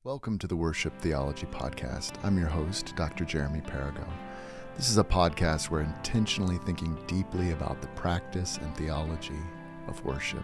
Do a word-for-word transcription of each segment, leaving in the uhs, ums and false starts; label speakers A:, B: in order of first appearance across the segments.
A: Welcome to the Worship Theology Podcast. I'm your host, Doctor Jeremy Parago. This is a podcast where intentionally thinking deeply about the practice and theology of worship.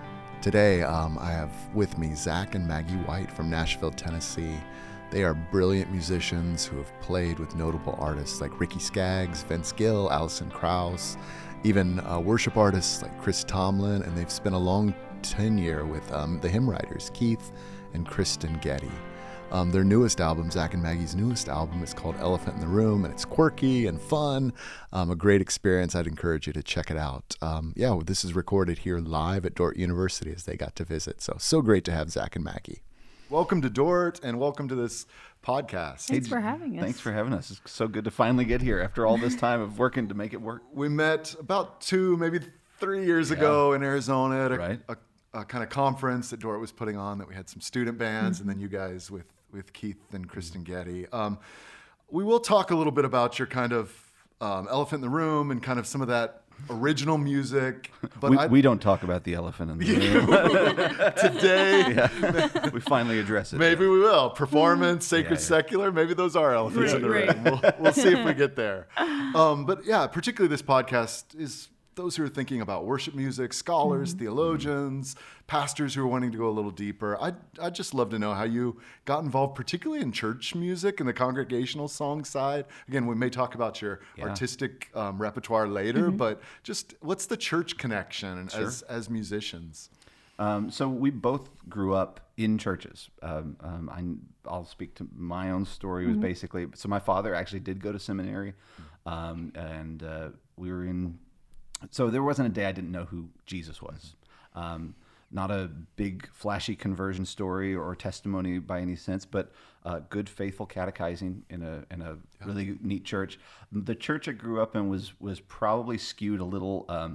A: Today, um, I have with me Zach and Maggie White from Nashville, Tennessee. They are brilliant musicians who have played with notable artists like Ricky Skaggs, Vince Gill, Alison Krauss, even uh, worship artists like Chris Tomlin, and they've spent a long tenure with um, the hymn writers, Keith and Kristen Getty. Um, their newest album, Zach and Maggie's newest album, is called Elephant in the Room, and it's quirky and fun. Um, a great experience. I'd encourage you to check it out. Um, yeah, well, this is recorded here live at Dordt University as they got to visit. So, so great to have Zach and Maggie. Welcome to Dordt, and welcome to this podcast.
B: Thanks for having us.
C: Thanks for having us. It's so good to finally get here after all this time of working to make it work.
A: We met about two, maybe three years yeah. ago in Arizona at a,
C: right.
A: a, a kind of conference that Dordt was putting on, that we had some student bands, mm-hmm. and then you guys with with Keith and Kristen Getty. Um, we will talk a little bit about your kind of um, Elephant in the Room and kind of some of that original music. But
C: we, we don't talk about the elephant in the room.
A: Today.
C: Yeah. We finally address it.
A: Maybe yeah. we will. Performance, sacred, yeah, yeah. secular. Maybe those are elephants right, in the right. room. We'll, we'll see if we get there. Um, but yeah, particularly this podcast is those who are thinking about worship music, scholars, mm-hmm. theologians, pastors who are wanting to go a little deeper. I'd, I'd just love to know how you got involved, particularly in church music and the congregational song side. Again, we may talk about your yeah. artistic um, repertoire later, mm-hmm. but just what's the church connection
C: sure.
A: as, as musicians?
C: Um, so we both grew up in churches. Um, um, I, I'll speak to my own story. It was mm-hmm. basically, so my father actually did go to seminary, um, and uh, we were in So there wasn't a day I didn't know who Jesus was. Um, not a big, flashy conversion story or testimony by any sense, but uh, good, faithful catechizing in a in a yeah. really neat church. The church I grew up in was was probably skewed a little, um,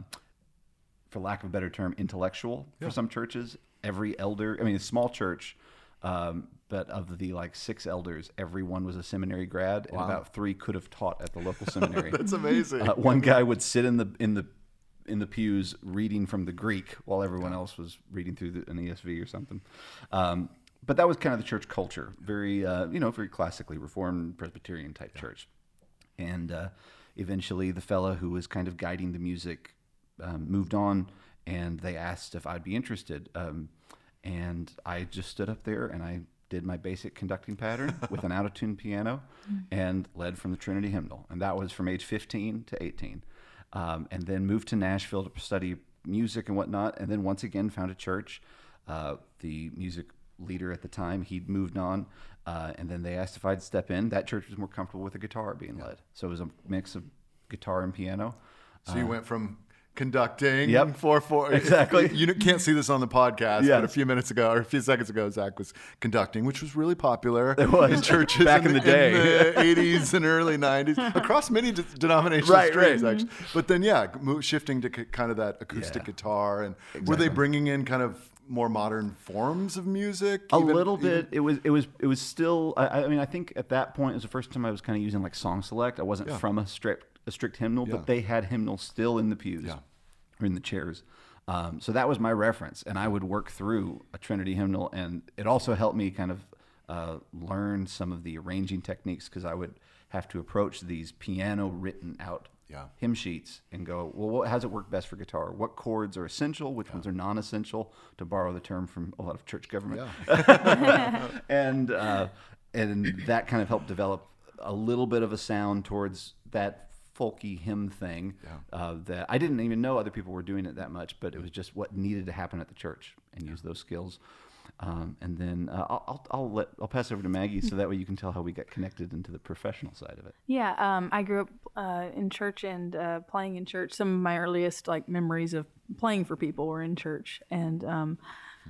C: for lack of a better term, intellectual yeah. for some churches. Every elder, I mean, a small church, um, but of the like six elders, everyone was a seminary grad, and wow. about three could have taught at the local seminary.
A: That's amazing.
C: Uh, one guy would sit in the in the in the pews reading from the Greek while everyone else was reading through the, an E S V or something. Um, but that was kind of the church culture, very, uh, you know, very classically Reformed Presbyterian type yeah. church. And uh, eventually the fellow who was kind of guiding the music um, moved on, and they asked if I'd be interested. Um, and I just stood up there and I did my basic conducting pattern with an out-of-tune piano and led from the Trinity hymnal. And that was from age fifteen to eighteen. Um, and then moved to Nashville to study music and whatnot, and then once again found a church. Uh, the music leader at the time, he'd moved on, uh, and then they asked if I'd step in. That church was more comfortable with a guitar being led. So it was a mix of guitar and piano.
A: So uh, you went from conducting
C: yep.
A: four four
C: exactly.
A: You can't see this on the podcast,
C: yes.
A: but a few minutes ago or a few seconds ago, Zach was conducting, which was really popular
C: it was.
A: in churches
C: back in,
A: in
C: the day,
A: in the eighties and early nineties, across many de- denominational
C: right,
A: streams,
C: right.
A: actually. But then, yeah, mo- shifting to c- kind of that acoustic
C: yeah.
A: guitar, and
C: exactly.
A: were they bringing in kind of more modern forms of music?
C: A
A: even,
C: little bit.
A: Even?
C: It was. It was. It was still. I, I mean, I think at that point it was the first time I was kind of using like Song Select. I wasn't
A: yeah.
C: from a strict a strict hymnal,
A: yeah.
C: but they had hymnals still in the pews.
A: Yeah.
C: Or in the chairs. Um, so that was my reference, and I would work through a Trinity hymnal, and it also helped me kind of uh, learn some of the arranging techniques, because I would have to approach these piano written out
A: yeah.
C: hymn sheets and go, well, what, how does it work best for guitar? What chords are essential? Which yeah. ones are non-essential, to borrow the term from a lot of church government? Yeah. and uh, and that kind of helped develop a little bit of a sound towards that folky hymn thing yeah. uh, that I didn't even know other people were doing it that much, but it was just what needed to happen at the church, and yeah. use those skills. Um, and then uh, I'll, I'll I'll let I'll pass over to Maggie, so that way you can tell how we got connected into the professional side of it.
B: Yeah, um, I grew up uh, in church and uh, playing in church. Some of my earliest like memories of playing for people were in church, and um, hmm.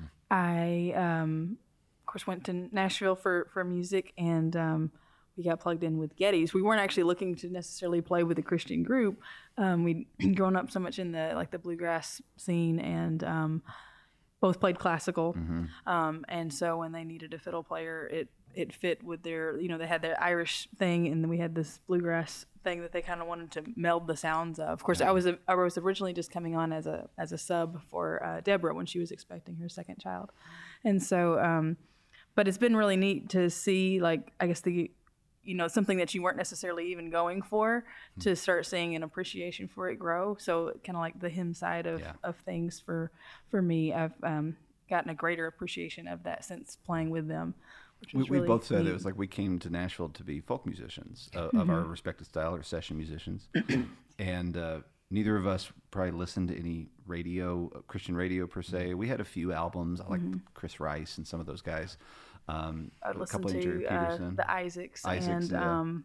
B: I um, of course went to Nashville for for music, and um, we got plugged in with Getty's. We weren't actually looking to necessarily play with a Christian group. Um, we'd grown up so much in the like the bluegrass scene, and um, both played classical. Mm-hmm. Um, and so when they needed a fiddle player, it it fit with their, you know, they had their Irish thing, and then we had this bluegrass thing that they kind of wanted to meld the sounds of. Of course, yeah. I was a, I was originally just coming on as a as a sub for uh, Deborah when she was expecting her second child, and so. Um, but it's been really neat to see, like, I guess the, you know, something that you weren't necessarily even going for, mm-hmm. to start seeing an appreciation for it grow. So kind of like the hymn side of, yeah. of things for, for me, I've um, gotten a greater appreciation of that since playing with them.
C: We,
B: really
C: we both said
B: neat.
C: It was like we came to Nashville to be folk musicians uh, mm-hmm. of our respective style, or session musicians. And uh, neither of us probably listened to any radio, uh, Christian radio per se. We had a few albums. I like mm-hmm. Chris Rice and some of those guys. Um,
B: I
C: a
B: listened
C: couple
B: to uh, the Isaacs,
C: Isaacs
B: and,
C: yeah.
B: um,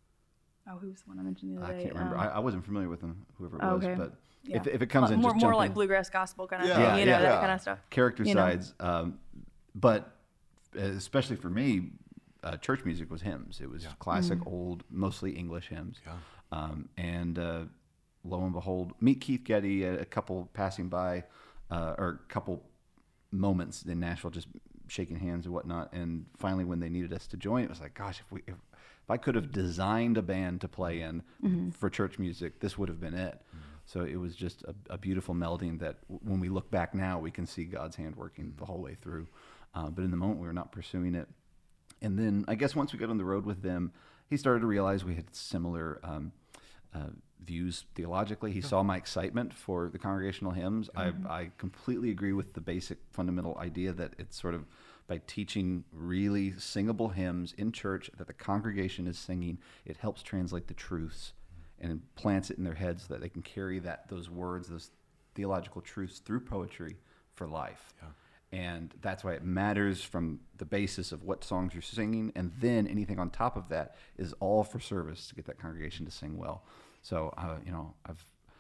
B: oh, who was the one I mentioned the other
C: I
B: day?
C: can't remember.
B: Um,
C: I, I wasn't familiar with them, whoever it
B: oh,
C: was.
B: okay.
C: But
B: yeah.
C: if, if it comes
B: well,
C: in,
B: more,
C: just
B: more
C: jump
B: like
C: in.
B: bluegrass gospel kind of
A: yeah.
B: thing,
C: yeah,
B: you know,
C: yeah.
B: that
A: yeah.
B: kind of stuff.
C: Character
B: you know?
C: sides. Um, but especially for me, uh, church music was hymns. It was
A: yeah.
C: classic,
B: mm-hmm.
C: old, mostly English hymns.
A: Yeah.
C: Um, and uh, lo and behold, meet Keith Getty, a, a couple passing by, uh, or a couple moments in Nashville, just shaking hands and whatnot. And finally, when they needed us to join, it was like, gosh, if we, if, if I could have designed a band to play in mm-hmm. for church music, this would have been it. Mm-hmm. So it was just a, a beautiful melding that when we look back now, we can see God's hand working the whole way through. Uh, but in the moment, we were not pursuing it. And then I guess once we got on the road with them, he started to realize we had similar um, uh, views theologically. He saw my excitement for the congregational hymns. Mm-hmm. I, I completely agree with the basic fundamental idea that it's sort of by teaching really singable hymns in church that the congregation is singing, it helps translate the truths and plants it in their heads so that they can carry that those words, those theological truths through poetry for life. Yeah. And that's why it matters from the basis of what songs you're singing, and then anything on top of that is all for service to get that congregation to sing well. So, uh, you know, I've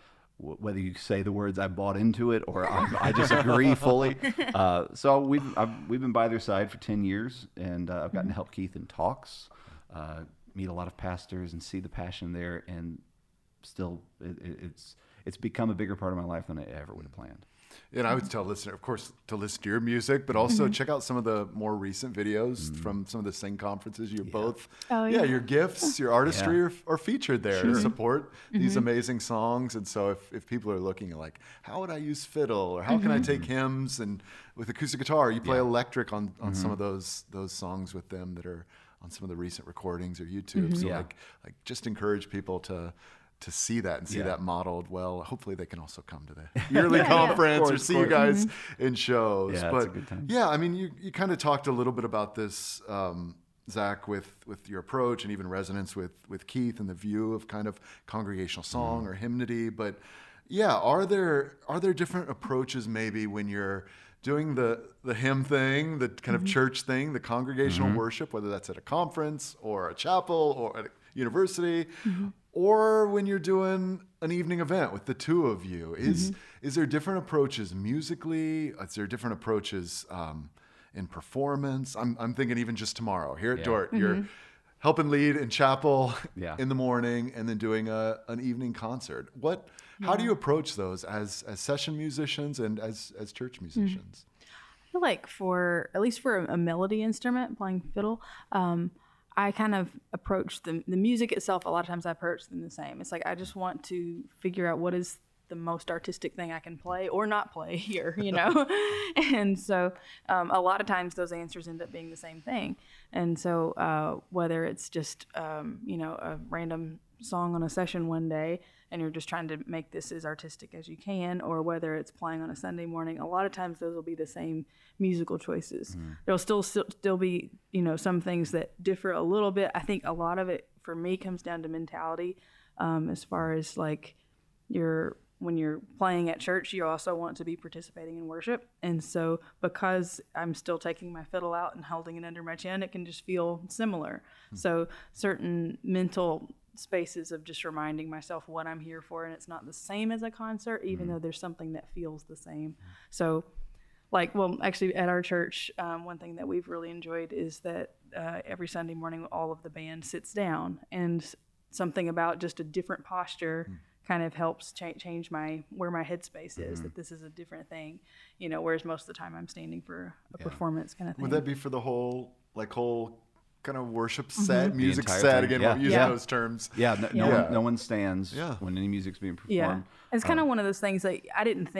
C: w- whether you say the words I bought into it or I, I just agree fully. Uh, so we've I've, we've been by their side for ten years, and uh, I've gotten to help Keith in talks, uh, meet a lot of pastors, and see the passion there. And still, it, it's it's become a bigger part of my life than I ever would have planned.
A: And I would tell listener, of course, to listen to your music, but also
B: mm-hmm.
A: check out some of the more recent videos mm-hmm. from some of the Sing conferences. You're
C: yeah.
A: both,
B: oh,
A: yeah.
B: yeah,
A: your gifts, your artistry
C: yeah.
A: are, are featured there
C: sure.
A: to support
B: mm-hmm.
A: these amazing songs. And so if, if people are looking at like, how would I use fiddle, or how mm-hmm. can I take hymns and with acoustic guitar, you play yeah. electric on, on mm-hmm. some of those those songs with them that are on some of the recent recordings or YouTube.
B: Mm-hmm.
A: So
C: yeah.
A: like like just encourage people to to see that and see
C: yeah.
A: that modeled well. Hopefully they can also come to the yearly
B: yeah,
A: conference
C: yeah. Course,
A: or see you guys
B: mm-hmm.
A: in shows.
C: Yeah,
A: but
C: it's a good time.
A: yeah, I mean, you, you kind of talked a little bit about this, um, Zach, with, with your approach and even resonance with, with Keith and the view of kind of congregational song mm-hmm. or hymnody. But yeah, are there, are there different approaches maybe when you're doing the, the hymn thing, the kind mm-hmm. of church thing, the congregational mm-hmm. worship, whether that's at a conference or a chapel or at a university, mm-hmm. or when you're doing an evening event with the two of you? Is mm-hmm. is there different approaches musically? Is there different approaches um, in performance? I'm I'm thinking even just tomorrow here at
C: yeah.
A: Dort,
B: mm-hmm.
A: you're helping lead in chapel
C: yeah.
A: in the morning, and then doing a an evening concert. What? Yeah. How do you approach those as as session musicians and as as church musicians?
B: Mm-hmm. I feel like for at least for a, a melody instrument, playing fiddle. Um, I kind of approach the the music itself. A lot of times I approach them the same. It's like I just want to figure out what is the most artistic thing I can play or not play here, you know? And so um, a lot of times those answers end up being the same thing. And so uh, whether it's just, um, you know, a random song on a session one day and you're just trying to make this as artistic as you can, or whether it's playing on a Sunday morning, a lot of times those will be the same musical choices. Mm. There'll still, still still be, you know, some things that differ a little bit. I think a lot of it for me comes down to mentality, um, as far as like you're, when you're playing at church, you also want to be participating in worship. And so because I'm still taking my fiddle out and holding it under my chin, it can just feel similar. Mm. So certain mental spaces of just reminding myself what I'm here for, and it's not the same as a concert, even mm. though there's something that feels the same. Mm. So like, well, actually at our church, um, one thing that we've really enjoyed is that uh, every Sunday morning, all of the band sits down, and something about just a different posture mm. kind of helps cha- change my, where my headspace is, mm-hmm. that this is a different thing, you know, whereas most of the time I'm standing for a yeah. performance kind of thing.
A: Would that be for the whole, like whole kind of worship set,
B: mm-hmm.
A: music set,
C: thing.
A: again,
C: yeah.
A: we're using
C: yeah.
A: those terms.
C: Yeah, no, no,
A: yeah.
C: One, no one stands
A: yeah.
C: when any music's being performed.
B: Yeah, it's kind
C: um,
B: of one of those things like I didn't think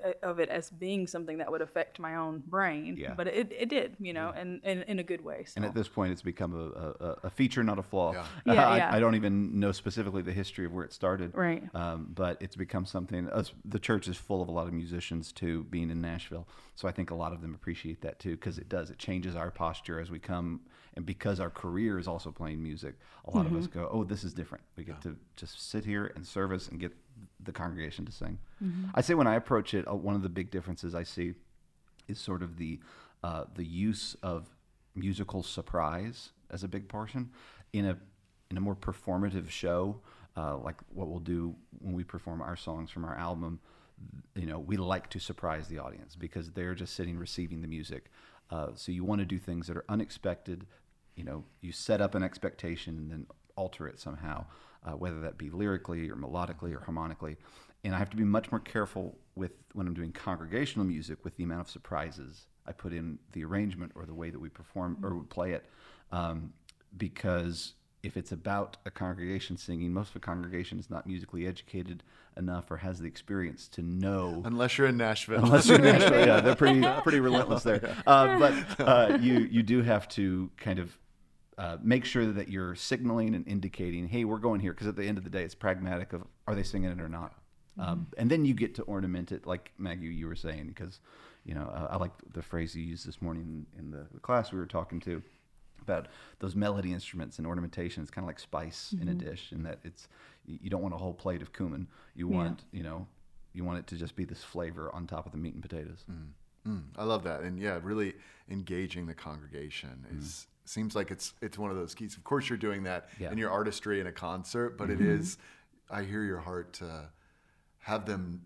B: of it as being something that would affect my own brain.
C: Yeah.
B: But it, it did, you know, and, and in a good way. So.
C: And at this point, it's become a, a, a feature, not a flaw.
A: Yeah.
B: Yeah,
C: I,
B: yeah.
C: I don't even know specifically the history of where it started.
B: Right.
C: Um, but it's become something. Us, the church is full of a lot of musicians too, being in Nashville. So I think a lot of them appreciate that too, because it does. It changes our posture as we come, and because our career is also playing music, a lot
B: Mm-hmm.
C: of us go, "Oh, this is different. We get to just sit here and service and get the congregation to sing."
B: Mm-hmm.
C: I say when I approach it, uh, one of the big differences I see is sort of the uh, the use of musical surprise as a big portion in a in a more performative show, uh, like what we'll do when we perform our songs from our album. You know, we like to surprise the audience because they're just sitting receiving the music. Uh, so you want to do things that are unexpected. You know, you set up an expectation and then alter it somehow, uh, whether that be lyrically or melodically or harmonically. And I have to be much more careful with when I'm doing congregational music with the amount of surprises I put in the arrangement or the way that we perform or we play it, um, because if it's about a congregation singing, most of the congregation is not musically educated enough or has the experience to know.
A: Unless you're in Nashville.
C: Unless you're in Nashville, yeah, they're pretty pretty relentless there. Uh, but uh, you you do have to kind of uh, make sure that you're signaling and indicating, hey, we're going here, because at the end of the day, it's pragmatic of are they singing it or not. Mm-hmm. Um, and then you get to ornament it, like Maggie, you were saying, because you know uh, I like the phrase you used this morning in the, the class we were talking to about those melody instruments and ornamentation. It's kind of like spice mm-hmm. in a dish, in that it's you don't want a whole plate of cumin. You want yeah. you know you want it to just be this flavor on top of the meat and potatoes.
A: Mm. Mm. I love that, and yeah, really engaging the congregation is mm. seems like it's it's one of those keys. Of course, you're doing that yeah. in your artistry in a concert, but mm-hmm. it is. I hear your heart to have them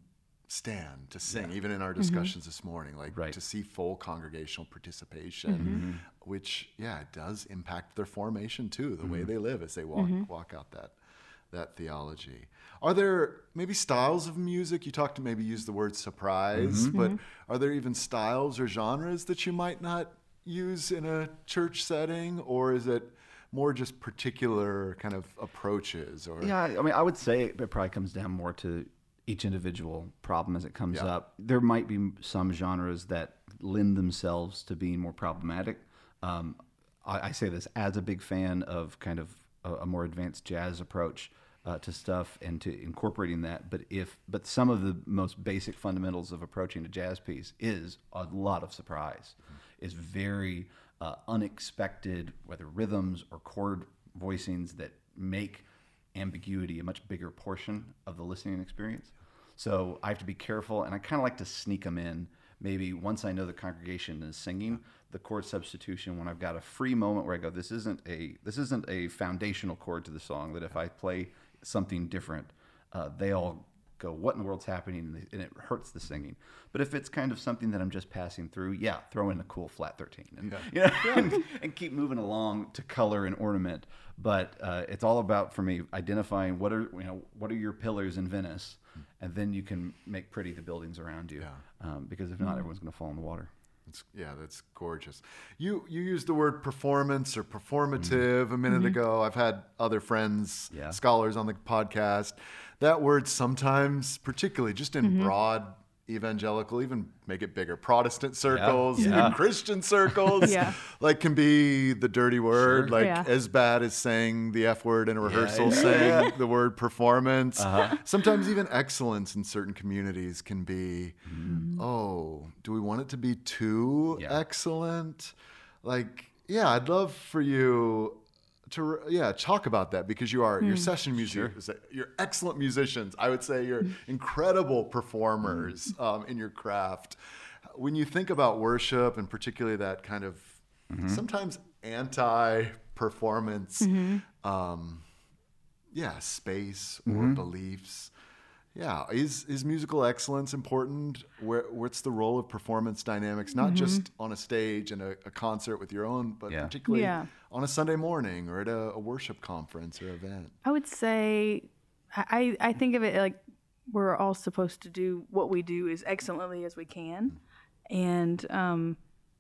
A: stand to sing, yeah. even in our discussions mm-hmm. this morning, like
C: right.
A: to see full congregational participation, mm-hmm. which yeah, it does impact their formation too, the mm-hmm. way they live as they walk mm-hmm. walk out that that theology. Are there maybe styles of music? You talked to maybe use the word surprise, mm-hmm. but are there even styles or genres that you might not use in a church setting, or is it more just particular kind of approaches? Or
C: yeah, I mean, I would say it probably comes down more to each individual problem as it comes
A: yeah.
C: up. There might be some genres that lend themselves to being more problematic. Um, I, I say this as a big fan of kind of a, a more advanced jazz approach uh, to stuff and to incorporating that. But if but some of the most basic fundamentals of approaching a jazz piece is a lot of surprise, mm-hmm. is very uh, unexpected, whether rhythms or chord voicings that make ambiguity a much bigger portion of the listening experience. So I have to be careful, and I kind of like to sneak them in. Maybe once I know the congregation is singing, the chord substitution, when I've got a free moment where I go, this isn't a this isn't a foundational chord to the song, that if I play something different, uh, they all go, what in the world's happening? And, they, and it hurts the singing. But if it's kind of something that I'm just passing through, yeah, throw in a cool flat thirteen and, yeah. you know, yeah. and, and keep moving along to color and ornament. But uh, it's all about, for me, identifying what are you know what are your pillars in Venice, and then you can make pretty the buildings around you. Yeah. Um, because if not, mm-hmm. everyone's going to fall in the water.
A: It's, yeah, that's gorgeous. You you used the word performance or performative mm-hmm. a minute mm-hmm. ago. I've had other friends, yeah. scholars on the podcast. That word sometimes, particularly just in mm-hmm. broad evangelical, even make it bigger, Protestant circles,
C: yeah. Yeah.
A: even Christian circles, yeah. like can be the dirty word, sure. like yeah. as bad as saying the F word in a rehearsal, yeah, yeah. saying yeah. the word performance. Uh-huh. Sometimes even excellence in certain communities can be, mm-hmm. oh, do we want it to be too yeah. excellent? Like, yeah, I'd love for you to yeah talk about that, because you are mm. you're session musicians, sure. you're excellent musicians. I would say you're incredible performers mm. um, in your craft. When you think about worship, and particularly that kind of mm-hmm. sometimes anti-performance, mm-hmm. um, yeah, space or mm-hmm. beliefs. Yeah, is is musical excellence important? Where what's the role of performance dynamics, not mm-hmm. just on a stage and a, a concert with your own, but yeah. particularly yeah. on a Sunday morning or at a, a worship conference or event?
B: I would say, I I think of it like we're all supposed to do what we do as excellently as we can, mm-hmm. and um,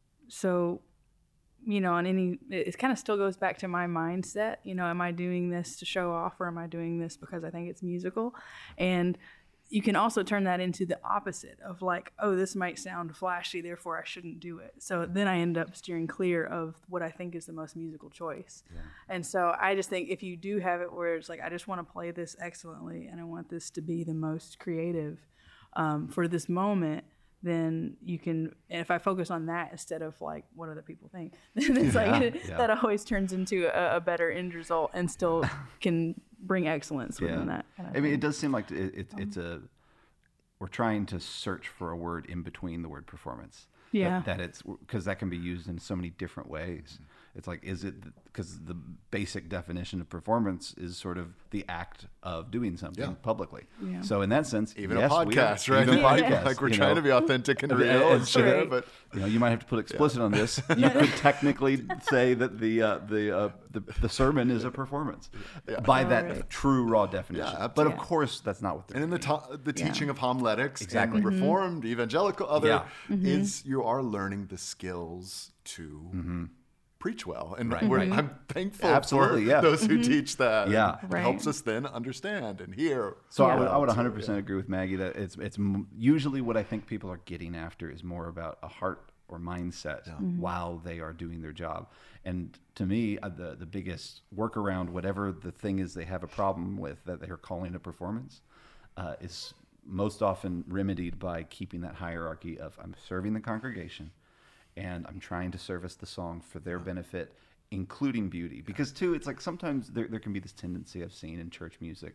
B: so. You know, on any, it kind of still goes back to my mindset. You know, am I doing this to show off, or am I doing this because I think it's musical? And you can also turn that into the opposite of like, oh, this might sound flashy, therefore I shouldn't do it. So then I end up steering clear of what I think is the most musical choice. Yeah. And so I just think if you do have it where it's like, I just want to play this excellently and I want this to be the most creative um, for this moment, then you can, and if I focus on that instead of like, what other people think, then it's yeah, like, yeah. that always turns into a, a better end result and still can bring excellence within yeah. that. Kind of
C: I mean,
B: thing.
C: It does seem like it, it, it's a, we're trying to search for a word in between the word performance.
B: Yeah.
C: That, that it's, because that can be used in so many different ways. It's like, is it, because the basic definition of performance is sort of the act of doing something yeah. publicly. Yeah. So in that sense,
A: even
C: yes,
A: a podcast,
C: we,
A: right?
C: Even
A: yeah.
C: a podcast.
A: Like we're
C: you
A: trying
C: know?
A: to be authentic and real and share,
B: right.
A: but
C: you know, you might have to put explicit yeah. on this. You could technically say that the uh, the, uh, the the sermon is a performance yeah. by that right. true raw definition. Yeah, but of yeah. course, that's not what they're
A: and in the to- the teaching yeah. of homiletics,
C: exactly,
A: and Reformed, mm-hmm. evangelical, other
C: yeah.
B: mm-hmm.
A: is you are learning the skills to.
C: Mm-hmm.
A: preach well, and
C: right,
A: we're,
C: right.
A: I'm thankful
C: Absolutely,
A: for
C: yeah.
A: those who
B: mm-hmm.
A: teach that.
C: Yeah,
A: it
B: right.
A: helps us then understand and hear.
C: So
B: yeah.
C: I would, I would one hundred percent yeah. agree with Maggie that it's it's usually what I think people are getting after is more about a heart or mindset yeah. mm-hmm. while they are doing their job. And to me, uh, the the biggest workaround, whatever the thing is they have a problem with that they're calling a performance, uh, is most often remedied by keeping that hierarchy of I'm serving the congregation. And I'm trying to service the song for their benefit, including beauty. Because, too, it's like sometimes there, there can be this tendency I've seen in church music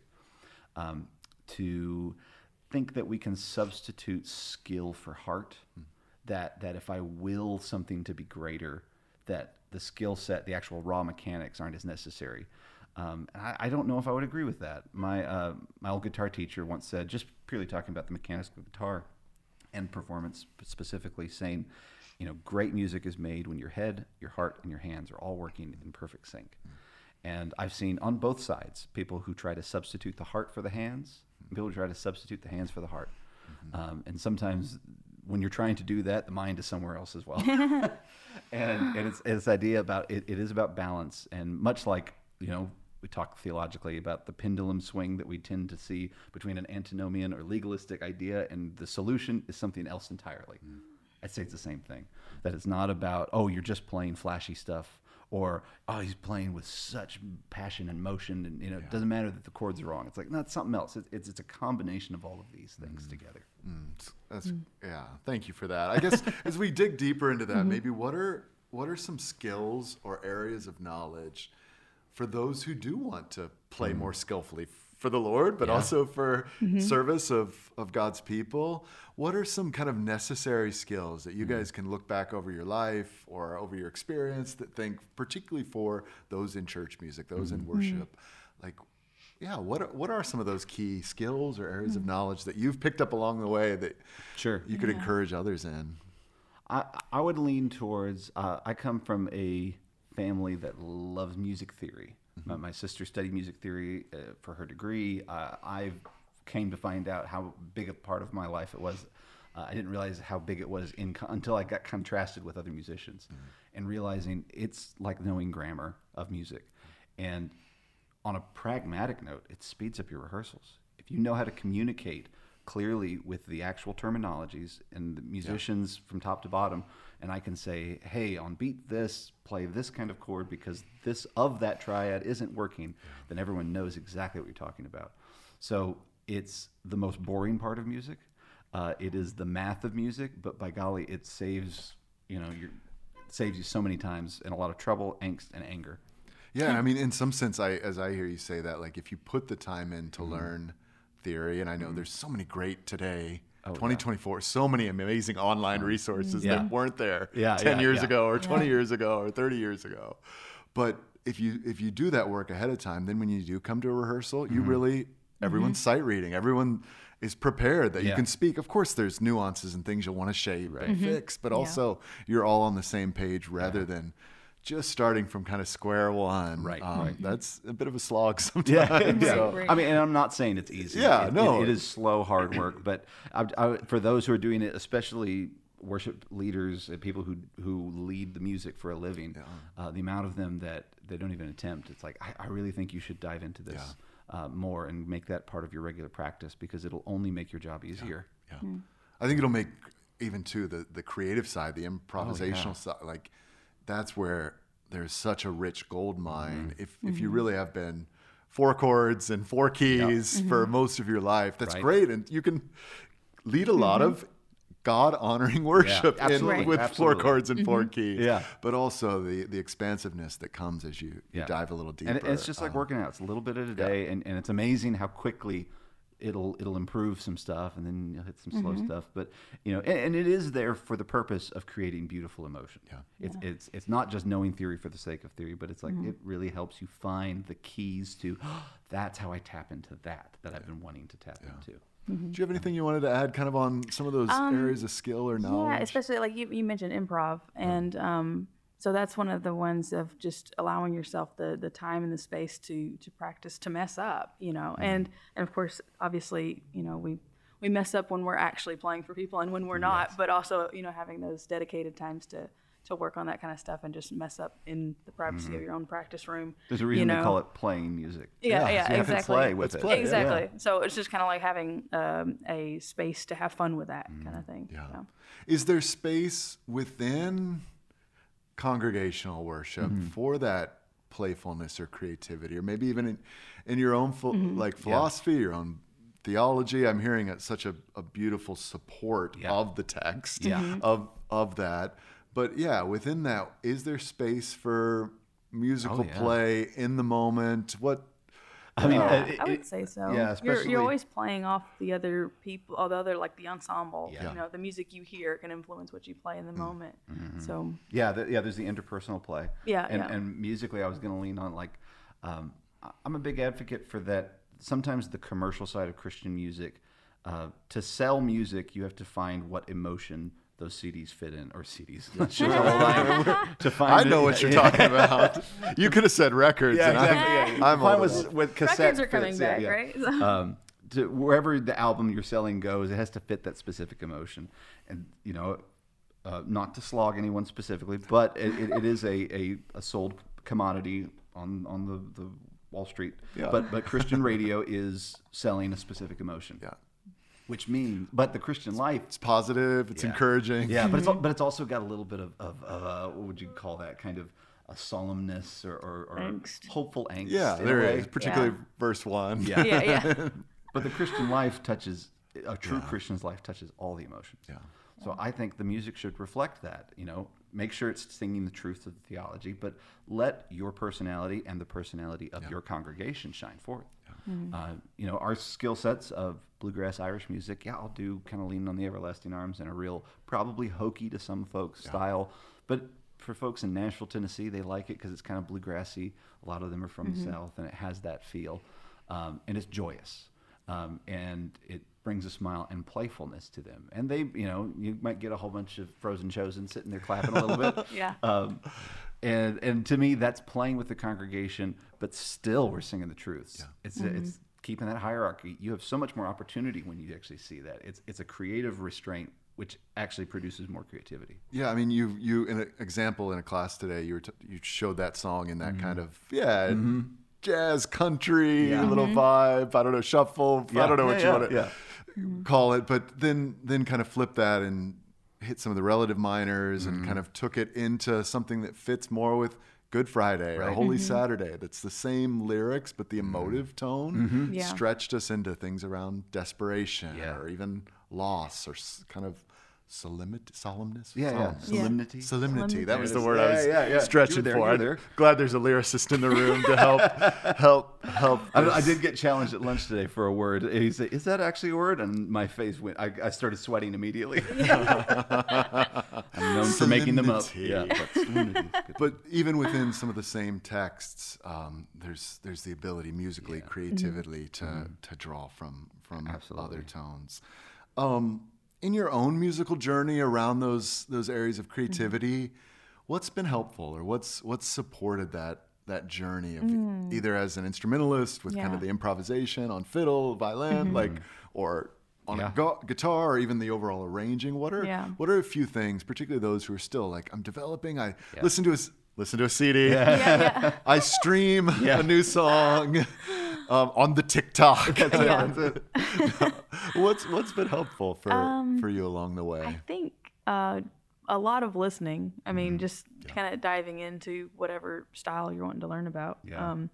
C: um, to think that we can substitute skill for heart, mm. that, that if I will something to be greater, that the skill set, the actual raw mechanics aren't as necessary. Um, and I, I don't know if I would agree with that. My, uh, my old guitar teacher once said, just purely talking about the mechanics of guitar and performance specifically, saying, you know, great music is made when your head, your heart, and your hands are all working in perfect sync. Mm. And I've seen on both sides people who try to substitute the heart for the hands, and people who try to substitute the hands for the heart. Mm-hmm. Um, and sometimes when you're trying to do that, the mind is somewhere else as well. and and it's, it's this idea about, it, it is about balance. And much like, you know, we talk theologically about the pendulum swing that we tend to see between an antinomian or legalistic idea, and the solution is something else entirely. Mm. I'd say it's the same thing, that it's not about, oh, you're just playing flashy stuff, or, oh, he's playing with such passion and motion, and, you know, yeah. it doesn't matter that the chords are wrong. It's like, no, it's something else. It, it's it's a combination of all of these things mm. together.
A: Mm. That's, mm. Yeah, thank you for that. I guess as we dig deeper into that, mm-hmm. maybe what are what are some skills or areas of knowledge for those who do want to play mm. more skillfully for the Lord, but yeah. also for mm-hmm. service of, of God's people? What are some kind of necessary skills that you mm-hmm. guys can look back over your life or over your experience that think, particularly for those in church music, those mm-hmm. in worship, like, yeah, what are, what are some of those key skills or areas mm-hmm. of knowledge that you've picked up along the way that
C: sure.
A: you could
B: yeah.
A: encourage others in?
C: I, I would lean towards, uh, I come from a family that loves music theory. Mm-hmm. My, my sister studied music theory uh, for her degree. Uh, I came to find out how big a part of my life it was. Uh, I didn't realize how big it was in co- until I got contrasted with other musicians, mm-hmm. and realizing it's like knowing grammar of music. And on a pragmatic note, it speeds up your rehearsals. If you know how to communicate clearly with the actual terminologies and the musicians yeah. from top to bottom, and I can say, hey, on beat this, play this kind of chord because this of that triad isn't working, then everyone knows exactly what you're talking about. So it's the most boring part of music. Uh, it is the math of music, but by golly, it saves, you know, your, saves you so many times in a lot of trouble, angst, and anger.
A: Yeah, I mean, in some sense, I as I hear you say that, like if you put the time in to mm-hmm. learn theory, and I know mm-hmm. there's so many great today, oh, twenty twenty-four, yeah. so many amazing online resources yeah. that weren't there
C: yeah,
A: ten
C: yeah,
A: years
C: yeah.
A: ago or twenty
B: yeah.
A: years ago or thirty years ago. But if you if you do that work ahead of time, then when you do come to a rehearsal, mm-hmm. you really, everyone's mm-hmm. sight reading, everyone is prepared that yeah. you can speak. Of course, there's nuances and things you'll want to shape right. and mm-hmm. fix, but also yeah. you're all on the same page rather yeah. than just starting from kind of square one.
C: Right,
A: um,
C: right.
A: That's a bit of a slog sometimes.
C: Yeah, yeah.
A: So.
C: I mean, and I'm not saying it's easy.
A: Yeah,
C: it,
A: no.
C: It, it is slow, hard work. But I, I, for those who are doing it, especially worship leaders and people who who lead the music for a living, yeah. uh, the amount of them that they don't even attempt, it's like, I, I really think you should dive into this. uh, more and make that part of your regular practice, because it'll only make your job easier.
A: Yeah. Mm. I think it'll make even too the, the creative side, the improvisational oh, yeah. side, like that's where there's such a rich gold mine. Mm-hmm. If, mm-hmm. if you really have been four chords and four keys yep. for mm-hmm. most of your life, that's right. great. And you can lead a lot mm-hmm. of God-honoring worship
C: yeah,
A: in,
C: right.
A: with
C: absolutely.
A: four chords and mm-hmm. four keys.
C: Yeah.
A: But also the, the expansiveness that comes as you, you yeah. dive a little deeper.
C: And it's just like um, working out. It's a little bit at a day, yeah. and, and it's amazing how quickly it'll it'll improve some stuff, and then you'll hit some slow mm-hmm. stuff. But you know, and, and it is there for the purpose of creating beautiful emotion.
A: Yeah.
C: It's
B: yeah.
C: it's it's not just knowing theory for the sake of theory, but it's like
B: mm-hmm.
C: it really helps you find the keys to oh, that's how I tap into that that yeah. I've been wanting to tap
A: yeah.
C: into.
B: Mm-hmm.
A: Do you have anything you wanted to add kind of on some of those um, areas of skill or knowledge?
B: Yeah, especially like you, you mentioned improv. And um, so that's one of the ones of just allowing yourself the the time and the space to to practice, to mess up, you know. Mm-hmm. And and of course, obviously, you know, we we mess up when we're actually playing for people and when we're not, yes. but also, you know, having those dedicated times to to work on that kind of stuff and just mess up in the privacy mm-hmm. of your own practice room.
C: There's a reason
B: you know?
C: they call it playing music.
B: Yeah, yeah, yeah
C: so you
B: exactly.
C: have to play with
A: Let's
C: it.
A: Play,
B: exactly.
A: Yeah.
B: So it's just kind of like having um, a space to have fun with that mm-hmm. kind of thing.
A: Yeah.
B: So.
A: Is there space within congregational worship mm-hmm. for that playfulness or creativity, or maybe even in, in your own ph- mm-hmm. like philosophy, yeah. your own theology? I'm hearing it such a, a beautiful support yeah. of the text
C: yeah.
A: mm-hmm. of of that. But yeah, within that, is there space for musical
C: oh, yeah.
A: play in the moment? What?
C: I mean,
B: yeah,
C: it,
B: I would
C: it,
B: say so.
C: Yeah, especially
B: you're, you're always playing off the other people, or the other, like the ensemble.
C: Yeah.
B: You know, the music you hear can influence what you play in the mm. moment.
C: Mm-hmm.
B: So
C: yeah, the, yeah. There's the interpersonal play.
B: Yeah,
C: and,
B: yeah.
C: and musically, I was going to lean on like, um, I'm a big advocate for that. Sometimes the commercial side of Christian music, uh, to sell music, you have to find what emotion those C Ds fit in, or C Ds. to find
A: I know
C: it,
A: what you're
C: yeah.
A: talking about. You could have said records.
C: Yeah,
A: and
C: exactly.
A: I'm,
C: Yeah.
A: I'm
C: Mine
A: old
C: was
A: enough.
C: with cassette.
B: Records are coming
C: fits,
B: back,
C: yeah, yeah.
B: right?
C: um, to wherever the album you're selling goes, it has to fit that specific emotion, and you know, uh, not to slog anyone specifically, but it, it, it is a, a, a sold commodity on on the, the Wall Street.
A: Yeah.
C: But but Christian radio is selling a specific emotion.
A: Yeah.
C: Which means, but the Christian life,
A: it's positive, it's
C: yeah.
A: encouraging.
C: Yeah, but it's al- but it's also got a little bit of, of, of uh, what would you call that, kind of a solemnness or, or, or
B: angst.
C: hopeful angst.
A: Yeah,
C: in
A: there
C: a way.
A: is, particularly
B: Yeah.
A: verse one.
C: Yeah,
B: yeah, yeah.
C: But the Christian life touches, a true
A: Yeah.
C: Christian's life touches all the emotions.
A: Yeah.
C: So I think the music should reflect that. You know, make sure it's singing the truth of the theology, but let your personality and the personality of
A: Yeah.
C: your congregation shine forth.
A: Yeah.
B: Mm-hmm.
C: Uh, you know, our skill sets of bluegrass Irish music, yeah, I'll do kind of leaning on the everlasting arms and a real, probably hokey to some folks
A: Yeah.
C: style. But for folks in Nashville, Tennessee, they like it because it's kind of bluegrassy. A lot of them are from
B: Mm-hmm.
C: the South, and it has that feel. Um, and it's joyous. Um, and it brings a smile and playfulness to them. And they, you know, you might get a whole bunch of Frozen Chosen sitting there clapping a little bit.
B: Yeah.
C: Um, and and to me, that's playing with the congregation, but still we're singing the truths.
A: Yeah.
C: It's
B: Mm-hmm.
C: it's keeping that hierarchy. You have so much more opportunity when you actually see that. It's it's a creative restraint, which actually produces more creativity.
A: Yeah, I mean, you you in an example in a class today, you were t- you showed that song in that
C: Mm-hmm.
A: kind of yeah.
C: Mm-hmm.
A: jazz, country,
C: Yeah.
A: little
B: Mm-hmm.
A: vibe. I don't know, shuffle. I
C: Yeah.
A: don't know what
C: Yeah,
A: you
C: yeah,
A: want to
C: yeah.
A: call it, but then then kind of flip that and hit some of the relative minors
C: Mm-hmm.
A: and kind of took it into something that fits more with Good Friday or
C: Right.
A: Holy
B: Mm-hmm.
A: Saturday. That's the same lyrics, but the emotive tone
B: Yeah.
A: stretched us into things around desperation
C: Yeah.
A: or even loss or s- kind of solemnity, solemnness.
C: Yeah, yeah.
A: Solemn-
C: Solemnity.
A: Solemnity. That was the
C: There it
A: word
C: is.
A: I was
C: Yeah, yeah, yeah.
A: stretching
C: You're there,
A: for.
C: you're
A: I'm
C: there.
A: glad there's a lyricist in the room to help, help, help.
C: I,
A: this.
C: I did get challenged at lunch today for a word. He said, "Is that actually a word?" And my face went. I, I started sweating immediately. I'm known for making them up.
A: Solemnity.
C: Yeah, but solemnity is good.
A: But even within some of the same texts, um, there's there's the ability musically,
C: Yeah.
A: creatively to to draw from from
C: Absolutely.
A: other tones. Um, in your own musical journey around those those areas of creativity, what's been helpful, or what's what's supported that that journey of either as an instrumentalist with kind
B: Yeah.
A: of the improvisation on fiddle, violin, like, or on
C: Yeah.
A: a gu- guitar, or even the overall arranging? What are
B: Yeah.
A: what are a few things, particularly those who are still like, I'm developing. I
C: Yeah.
A: listen to a s- listen to a C D.
B: Yeah, yeah.
A: I stream
C: Yeah.
A: a new song. um, on the TikTok.
C: That's it,
B: Yeah.
C: that's it.
A: what's what's been helpful for
B: Um,
A: for you along the way?
B: I think uh, a lot of listening. I mean,
A: Mm-hmm.
B: just kind of diving into whatever style you're wanting to learn about.
C: Yeah.
B: Um,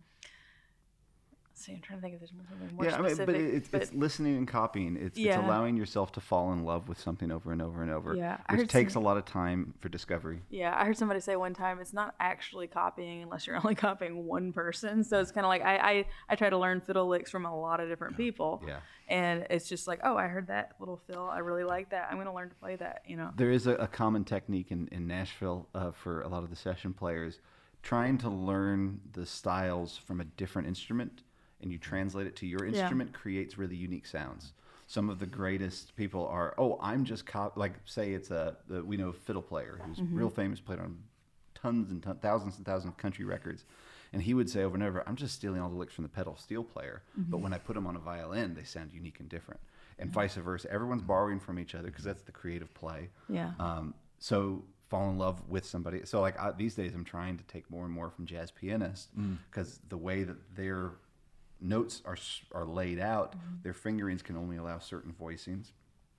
B: let's see, I'm trying to think if there's something more
C: Yeah, I mean,
B: specific.
C: but it's, it's listening and copying. It's, it's
B: Yeah.
C: allowing yourself to fall in love with something over and over and over,
B: Yeah, I
C: which
B: heard
C: takes
B: some-
C: a lot of time for discovery.
B: Yeah, I heard somebody say one time it's not actually copying unless you're only copying one person. So it's kind of like I, I I try to learn fiddle licks from a lot of different people.
C: Yeah.
B: And it's just like, oh, I heard that little fill. I really like that. I'm going to learn to play that, you know.
C: There is a, a common technique in, in Nashville uh, for a lot of the session players, trying to learn the styles from a different instrument, and you translate it to your
B: Yeah.
C: instrument, creates really unique sounds. Some of the greatest people are, oh, I'm just cop like say it's a the, we know a fiddle player who's
B: Mm-hmm.
C: real famous, played on tons and ton, thousands and thousands of country records, and he would say over and over, I'm just stealing all the licks from the pedal steel player,
B: Mm-hmm.
C: but when I put them on a violin, they sound unique and different, and vice versa. Everyone's borrowing from each other because that's the creative play.
B: Yeah.
C: Um, so fall in love with somebody. So like I, these days, I'm trying to take more and more from jazz pianists because the way that their notes are s- are laid out, their fingerings can only allow certain voicings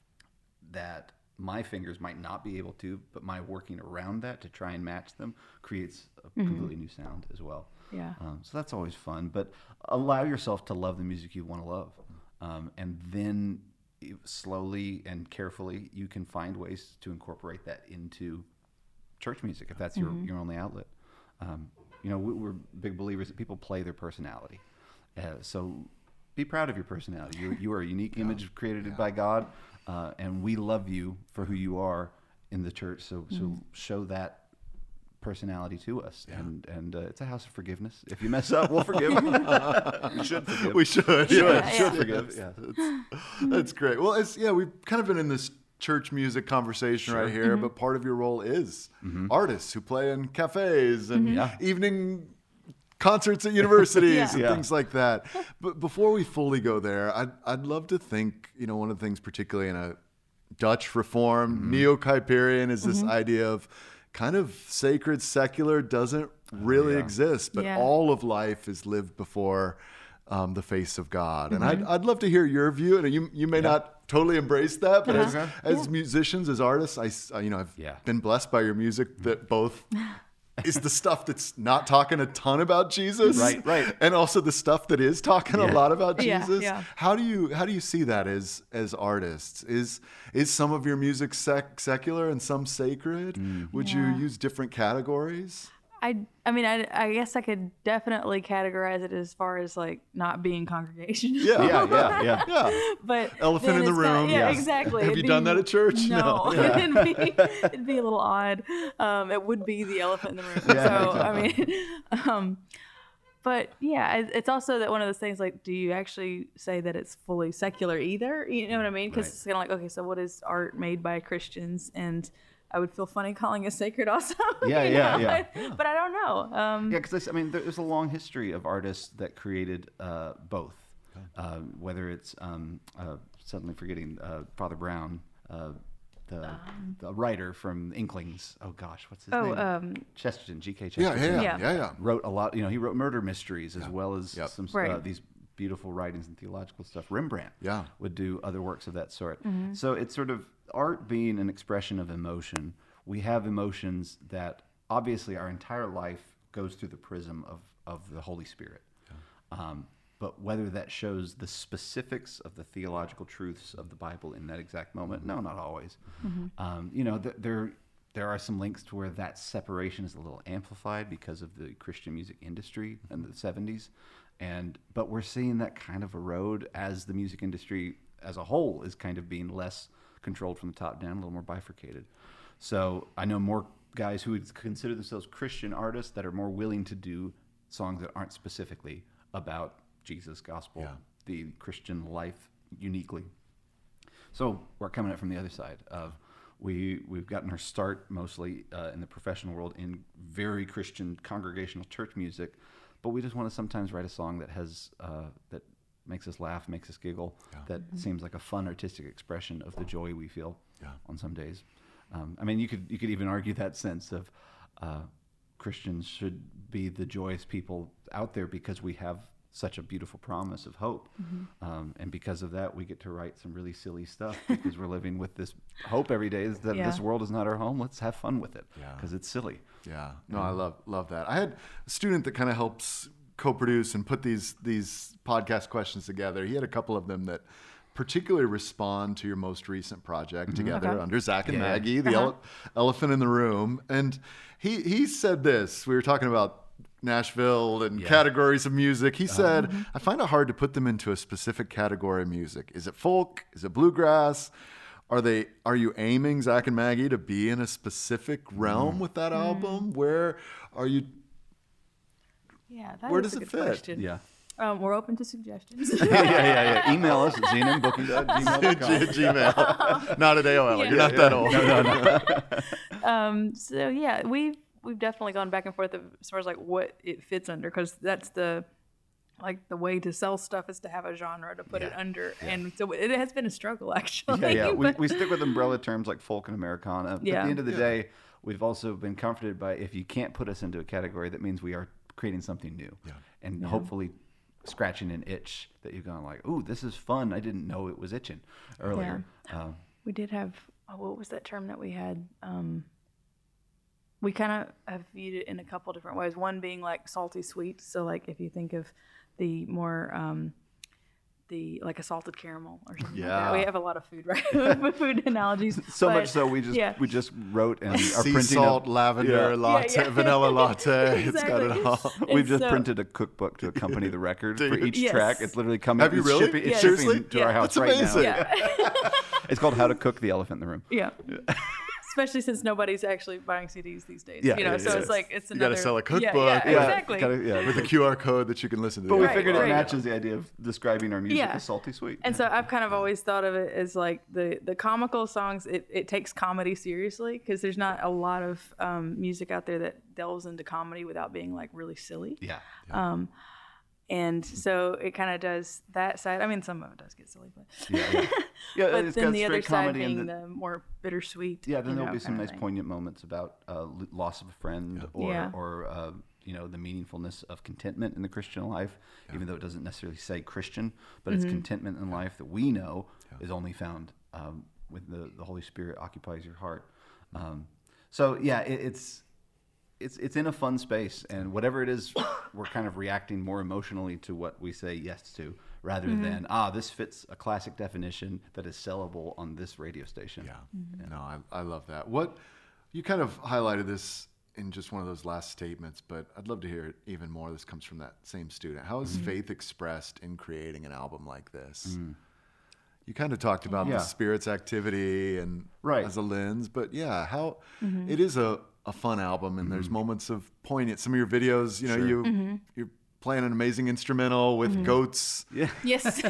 C: that my fingers might not be able to, but my working around that to try and match them creates a completely new sound as well.
B: Yeah.
C: Um, so that's always fun, but allow yourself to love the music you want to love. Um, and then you- slowly and carefully, you can find ways to incorporate that into church music if that's your, your only outlet. Um, you know, we, we're big believers that people play their personality. Uh, so be proud of your personality. You, you are a unique image created by God, uh, and we love you for who you are in the church. So, so show that personality to us, and and uh, it's a house of forgiveness. If you mess up, we'll forgive. We should forgive.
A: We should.
C: should,
B: Yeah,
C: should
B: yeah.
C: forgive. Yeah.
A: That's, that's great. Well, it's yeah, we've kind of been in this church music conversation right here, but part of your role is artists who play in cafes and
C: Yeah.
A: evening concerts at universities
B: Yeah.
A: and
C: Yeah.
A: things like that. But before we fully go there, I'd I'd love to think, you know, one of the things particularly in a Dutch reform, neo-Kuyperian is this idea of kind of sacred secular doesn't really
C: yeah.
A: exist, but
B: Yeah.
A: all of life is lived before um, the face of God. And I'd, I'd love to hear your view. And you you may not totally embrace that, but as,
C: Uh-huh.
A: as musicians, as artists, I s- uh, you know I've
C: Yeah.
A: been blessed by your music that both is the stuff that's not talking a ton about Jesus,
C: Right, right.
A: and also the stuff that is talking a
C: Yeah.
A: lot about
B: Yeah,
A: Jesus.
B: yeah.
A: How do you how do you see that as as artists? Is is some of your music sec- secular and some sacred?
C: Mm.
A: Would
B: Yeah.
A: you use different categories?
B: I, I mean, I, I guess I could definitely categorize it as far as like not being congregational.
A: Yeah,
C: Yeah, yeah, yeah.
A: yeah.
B: But
A: Elephant
B: then
A: in the
B: it's kinda-
A: room.
B: yeah,
A: Yes.
B: exactly.
A: Have
B: It'd
A: you done
B: be-
A: that at church?
B: No,
A: No. Yeah.
B: it'd be it'd be a little odd. Um, it would be the elephant in the room.
C: Yeah,
B: so I mean, um, but yeah, it, it's also that one of those things. Like, do you actually say that it's fully secular either? You know what I mean? Because
C: Right.
B: it's kind of like, okay, so what is art made by Christians? And I would feel funny calling it sacred also.
C: Yeah,
B: you
C: yeah,
B: know?
C: yeah.
B: But I don't know. Um,
C: Yeah, because I mean, there's a long history of artists that created uh, both. Uh, whether it's um, uh, suddenly forgetting uh, Father Brown, uh, the the writer from Inklings. Oh gosh, what's his
B: oh,
C: name?
B: um,
C: Chesterton, G K
A: Yeah,
C: Chesterton.
A: yeah, yeah,
B: Yeah.
A: yeah, yeah.
C: Wrote a lot. You know, he wrote murder mysteries as well as
A: Yep.
C: some
B: Right.
C: uh, these beautiful writings and theological stuff. Rembrandt
A: Yeah.
C: would do other works of that sort.
B: Mm-hmm.
C: So it's sort of art being an expression of emotion. We have emotions that obviously our entire life goes through the prism of, of the Holy Spirit. Um, but whether that shows the specifics of the theological truths of the Bible in that exact moment, no, not always. Um, you know, th- there there are some links to where that separation is a little amplified because of the Christian music industry in the seventies, and but we're seeing that kind of erode as the music industry as a whole is kind of being less controlled from the top down, a little more bifurcated. So I know more guys who would consider themselves Christian artists that are more willing to do songs that aren't specifically about Jesus, gospel,
A: Yeah.
C: the Christian life uniquely. So we're coming at it from the other side of we we've gotten our start mostly uh, in the professional world in very Christian congregational church music, but we just want to sometimes write a song that has uh, that makes us laugh, makes us giggle, that seems like a fun artistic expression of the joy we feel
A: Yeah.
C: on some days. Um, I mean, you could you could even argue that sense of uh, Christians should be the joyous people out there because we have such a beautiful promise of hope.
B: Mm-hmm.
C: Um, and because of that, we get to write some really silly stuff because we're living with this hope every day is that
B: Yeah.
C: this world is not our home. Let's have fun with it
A: Yeah.
C: because it's silly.
A: Yeah. No, I love love that. I had a student that kind of helps co-produce and put these these podcast questions together. He had a couple of them that particularly respond to your most recent project together
B: Okay.
A: under Zach and
C: Yeah.
A: Maggie, the
B: Uh-huh.
A: ele- elephant in the room. And he he said this. We were talking about Nashville and
C: Yeah.
A: categories of music. He said, I find it hard to put them into a specific category of music. Is it folk? Is it bluegrass? Are they? Are you aiming, Zach and Maggie, to be in a specific realm with that album? Where are you?
B: Yeah, that
A: Where
B: is
A: does
B: a
A: it
B: good
A: fit?
B: question.
C: Yeah.
B: Um, we're open to suggestions.
C: yeah, yeah, yeah. Email us at z n m booking dot gmail dot com.
A: Gmail, not at A O L.
B: Yeah.
A: You're not that old.
C: No, no, no.
B: um, so yeah, we've we've definitely gone back and forth as far as like what it fits under, because that's the like the way to sell stuff is to have a genre to put it
C: Yeah.
B: under, and so it has been a struggle actually.
C: Yeah, yeah. We,
B: but-
C: we stick with umbrella terms like folk and Americana. But
B: Yeah.
C: at the end of the
A: Yeah.
C: day, we've also been comforted by if you can't put us into a category, that means we are creating something new.
A: Yeah.
C: And hopefully scratching an itch that you've gone like, ooh, this is fun. I didn't know it was itching earlier. Um,
B: We did have, oh, what was that term that we had? Um, we kind of have viewed it in a couple different ways. One being like salty sweet. So like if you think of the more, um, the like a salted caramel or something like
A: Yeah.
B: that. We have a lot of food, right? Food analogies.
C: so
B: but,
C: much so we just
B: yeah.
C: we just wrote and are
A: Sea
C: printing
A: salt,
C: a,
A: lavender,
C: Yeah.
A: latte,
B: Yeah, yeah.
A: vanilla latte. It's got it
B: Exactly.
A: all.
B: And
C: We've just
B: so-
C: printed a cookbook to accompany the record for
A: Dude.
C: each
B: Yes.
C: track. It's literally coming.
A: Have you
C: it's
A: really?
C: Shipping, it's
B: Yes.
C: shipping
A: Seriously?
C: to
B: Yeah.
C: our house
A: That's
C: right
A: amazing.
C: now.
B: Yeah.
C: It's called How to Cook the Elephant in the Room.
B: Yeah. Especially since nobody's actually buying C Ds these days.
C: Yeah,
B: you know,
C: yeah,
B: so
C: yeah.
B: it's like it's
A: You
B: another.
A: gotta sell a
B: Yeah,
A: cookbook.
B: Yeah,
A: Yeah.
B: exactly.
C: Gotta- yeah.
A: With a Q R code that you can listen to.
C: But
A: the
C: we
B: Right,
C: figured
B: right.
C: it matches the idea of describing our music
B: Yeah.
C: as salty sweet.
B: And so I've kind of always thought of it as like the the comical songs. It, it takes comedy seriously because there's not a lot of um, music out there that delves into comedy without being like really silly.
C: yeah.
B: Um, and so it kind of does that side. I mean, some of it does get silly, but
C: Yeah, yeah. Yeah,
B: but
C: it's
B: then
C: got
B: the other
C: straight
B: side
C: comedy and
B: being
C: the-
B: the more bittersweet.
C: Yeah, then
B: you
C: there'll
B: know,
C: be some
B: kind of
C: nice
B: thing.
C: poignant moments about uh, l- loss of a friend or,
B: Yeah.
C: or uh, you know, the meaningfulness of contentment in the Christian life, even though it doesn't necessarily say Christian, but
B: Mm-hmm.
C: it's contentment in life that we know is only found um, when the, the Holy Spirit occupies your heart. Um, so, yeah, it, it's it's it's in a fun space, and whatever it is, we're kind of reacting more emotionally to what we say yes to, rather
B: Mm-hmm.
C: than ah, this fits a classic definition that is sellable on this radio station.
A: Yeah.
B: Mm-hmm.
A: No, I, I love that. What you kind of highlighted this in just one of those last statements, but I'd love to hear it even more. This comes from that same student. How is faith expressed in creating an album like this? You kind of talked about
C: Yeah.
A: the Spirit's activity and
C: Right.
A: as a lens, but yeah, how it is a, a fun album, and there's moments of poignant. Some of your videos, you know,
C: Sure.
A: you you're playing an amazing instrumental with goats
C: Yeah.
B: Yes.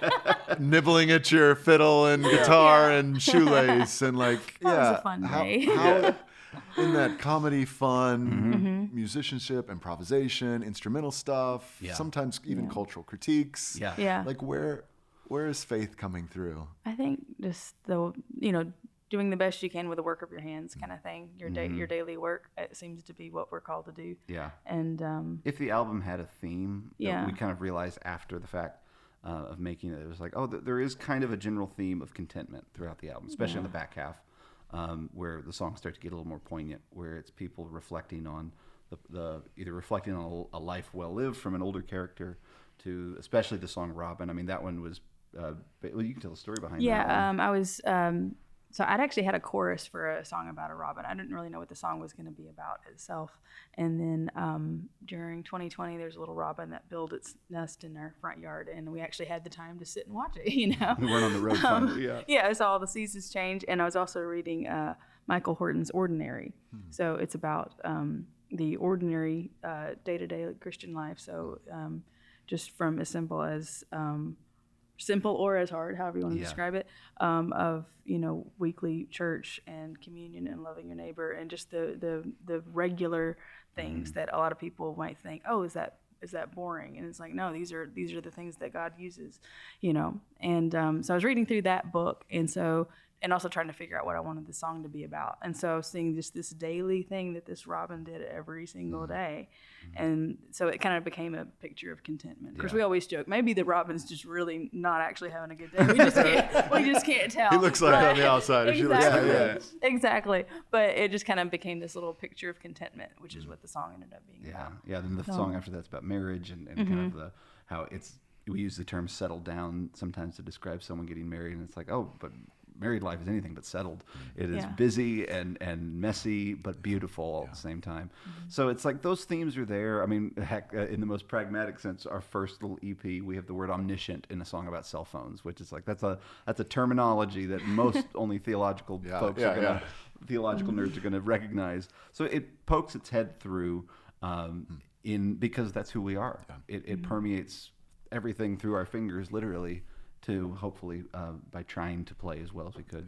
A: nibbling at your fiddle and guitar and shoelace and like
B: That
A: yeah
B: was a fun
A: how,
B: day.
A: how in that comedy fun
B: Mm-hmm.
A: musicianship, improvisation, instrumental stuff,
C: Yeah.
A: sometimes even cultural critiques,
C: Yeah.
B: Yeah.
A: like where where is faith coming through?
B: I think just the you know doing the best you can with the work of your hands kind of thing. Your day
C: Mm-hmm.
B: your daily work. It seems to be what we're called to do.
C: Yeah.
B: And um,
C: If the album had a theme, that
B: Yeah.
C: we kind of realized after the fact uh, of making it, it was like, oh, th- there is kind of a general theme of contentment throughout the album, especially in the back half, um, where the songs start to get a little more poignant, where it's people reflecting on the, the either reflecting on a, a life well lived from an older character to, especially the song Robin. I mean, that one was, uh, ba- well, you can tell the story behind that one.
B: yeah, um, I was. Um, so I'd actually had a chorus for a song about a robin. I didn't really know what the song was going to be about itself. And then um, during twenty twenty, there's a little robin that built its nest in our front yard, and we actually had the time to sit and watch it. You know,
C: We weren't on the road finally, yeah.
B: yeah, I saw all the seasons change, and I was also reading uh, Michael Horton's Ordinary.
C: Hmm.
B: So it's about um, the ordinary uh, day-to-day Christian life. So um, just from as simple as um, simple or as hard, however you want to
C: Yeah.
B: describe it, um, of you know weekly church and communion and loving your neighbor, and just the the the regular things
C: Mm-hmm.
B: that a lot of people might think, oh, is that is that boring? And it's like, no, these are these are the things that God uses, you know. And um, so I was reading through that book, and so and also trying to figure out what I wanted the song to be about. And so seeing just this daily thing that this robin did every single day. And so it kind of became a picture of contentment. Of course,
C: Yeah.
B: we always joke, maybe the robin's just really not actually having a good day. We just can't, we just can't tell.
A: He looks like on the outside. She looks like
B: Exactly.
A: that.
B: Exactly. But it just kind of became this little picture of contentment, which is what the song ended up being
C: Yeah,
B: about.
C: yeah. Then the
B: So-
C: song after that's about marriage and, and kind of the how it's we use the term settle down sometimes to describe someone getting married, and it's like, oh, but married life is anything but settled. It is
B: Yeah.
C: busy and and messy but beautiful all at the same time. So it's like those themes are there. I mean, heck, uh, in the most pragmatic sense, our first little E P, we have the word omniscient in a song about cell phones, which is like that's a that's a terminology that most only theological
A: Yeah,
C: folks
A: yeah,
C: are gonna
A: yeah.
C: theological nerds are going to recognize. So it pokes its head through um, in because that's who we are. It, it permeates everything through our fingers, literally, to hopefully uh, by trying to play as well as we could.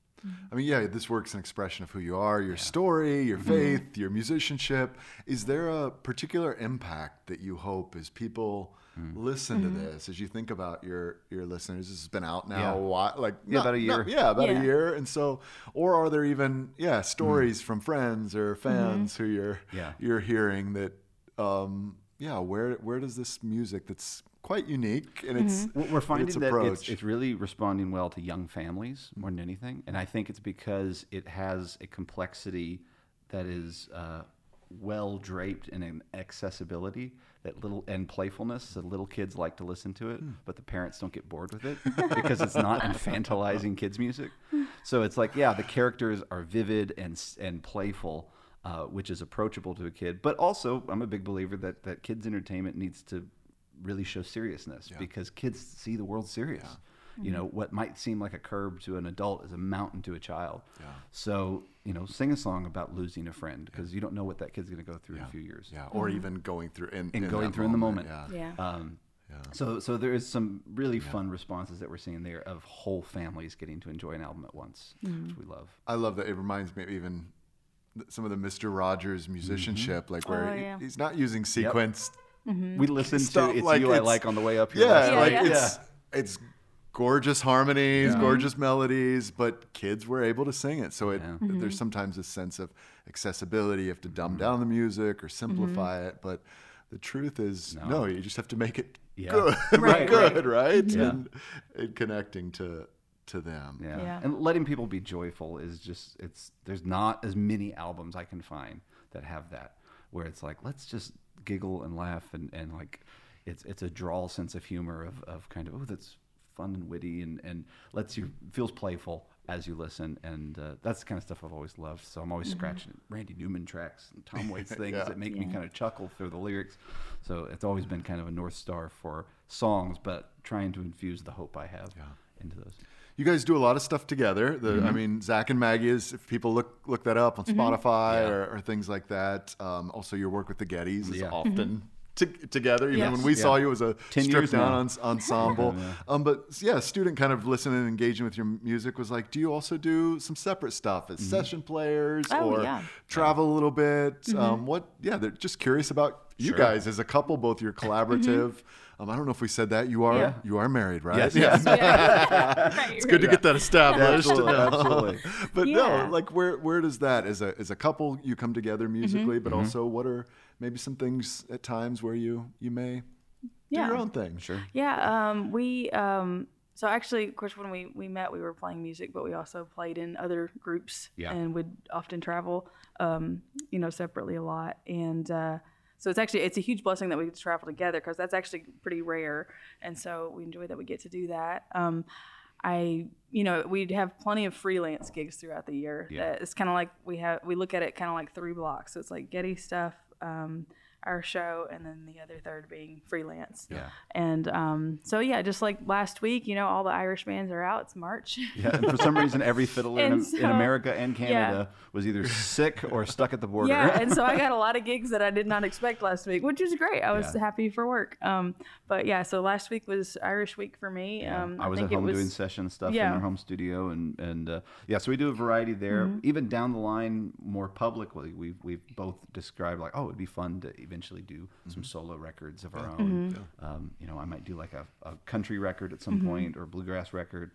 A: I mean, yeah, this work's an expression of who you are, your story, your faith, your musicianship. Is there a particular impact that you hope as people listen to this, as you think about your your listeners? This has been out now
C: Yeah.
A: a while, like
C: Yeah,
A: not-
C: about a year.
A: not- yeah, about
B: Yeah.
A: a year. And so, or are there even yeah stories from friends or fans who you're
C: Yeah.
A: you're hearing that um, yeah where where does this music that's quite unique and it's
C: We're we're finding
A: its
C: that it's,
A: approach.
C: it's really responding well to young families more than anything, and I think it's because it has a complexity that is uh, well draped in an accessibility that little and playfulness. So little kids like to listen to it, but the parents don't get bored with it because it's not infantilizing kids' music. So it's like, yeah, the characters are vivid and s- and playful, uh, which is approachable to a kid. But also, I'm a big believer that that kids' entertainment needs to really show seriousness because kids see the world serious. You know, what might seem like a curb to an adult is a mountain to a child.
A: Yeah.
C: So, you know, sing a song about losing a friend because you don't know what that kid's going to go through in a few years.
A: yeah, or even going through in,
C: And
A: in
C: going
A: that
C: through in the moment.
A: Yeah.
B: Yeah.
C: Um, So, so there is some really fun responses that we're seeing there of whole families getting to enjoy an album at once, which we love.
A: I love that. It reminds me of even th- some of the Mister Rogers musicianship, like where
B: Oh,
A: he-
B: yeah.
A: he's not using sequenced.
C: We listened
A: Stuff
C: to "It's
A: like
C: You I
A: it's-
C: Like" on the way up here.
A: Yeah,
C: last
B: Yeah,
A: like
C: night.
B: yeah.
A: it's it's gorgeous harmonies, gorgeous melodies, but kids were able to sing it. So it
C: Yeah.
A: there's sometimes a sense of accessibility. You have to dumb down the music or simplify it, but the truth is no.
C: No.
A: You just have to make it
C: Yeah.
A: good,
B: Right,
A: good, right?
C: Yeah.
A: And, and connecting to to them.
C: Yeah.
B: Yeah.
C: And letting people be joyful is just, it's, there's not as many albums I can find that have that, where it's like, let's just giggle and laugh and, and like, it's, it's a droll sense of humor of, of kind of, oh, that's fun and witty and, and lets you, feels playful as you listen. And uh, that's the kind of stuff I've always loved. So I'm always scratching Randy Newman tracks and Tom Waits things
A: Yeah.
C: that make me
B: Yeah.
C: kind of chuckle through the lyrics. So it's always been kind of a North Star for songs, but trying to infuse the hope I have into those.
A: You guys do a lot of stuff together. The,
C: Mm-hmm.
A: I mean, Zach and Maggie is, if people look look that up on Spotify
C: Yeah.
A: or, or things like that. Um, also, your work with the Gettys is
C: Yeah.
A: often t- together. Even
B: Yes.
A: when we
C: Yeah.
A: saw you as a
C: Ten
A: stripped
C: years
A: down
C: now.
A: ens- ensemble.
C: Yeah.
A: Um, but yeah, a student kind of listening and engaging with your music was like, do you also do some separate stuff as
C: Mm-hmm.
A: session players
B: Oh,
A: or
B: yeah.
A: travel a little bit? Um, what? Yeah, they're just curious about you
C: Sure.
A: guys as a couple. Both you're collaborative. Um, I don't know if we said that. You are
B: Yeah.
A: you are married, right?
C: Yes.
A: Yeah.
B: Yeah.
A: It's good to get that established.
C: Absolutely, absolutely.
A: But
B: Yeah.
A: no, like where where does that as a as a couple you come together musically,
B: Mm-hmm.
A: but also what are maybe some things at times where you you may do
B: Yeah.
A: your own thing?
C: Sure.
B: Yeah, um, we um, so actually, of course, when we, we met, we were playing music, but we also played in other groups
C: Yeah.
B: and would often travel, um, you know, separately a lot. And uh, so it's actually it's a huge blessing that we get to travel together because that's actually pretty rare. And so we enjoy that we get to do that. Um, I, you know, we'd have plenty of freelance gigs throughout the year.
C: Yeah.
B: That it's kind of like we have we look at it kind of like three blocks. So it's like Getty stuff. Um, our show, and then the other third being freelance.
C: Yeah.
B: And um, so, yeah, just like last week, you know, all the Irish bands are out. It's March.
C: Yeah, and for some reason, every fiddler in,
B: And
C: in
B: so-
C: America and Canada was either sick or stuck at the border.
B: Yeah, and so I got a lot of gigs that I did not expect last week, which was great. I was
C: Yeah.
B: happy for work. Um, but yeah, so last week was Irish week for me.
C: Yeah.
B: Um,
C: I was
B: think
C: at home
B: it was,
C: doing session stuff
B: yeah.
C: in our home studio, and and uh, yeah, so we do a variety there.
B: Mm-hmm.
C: Even down the line, more publicly, we've we've both described like, oh, it'd be fun to eventually do some solo records of our own.
B: Mm-hmm.
C: Um, you know, I might do like a, a country record at some point or a bluegrass record.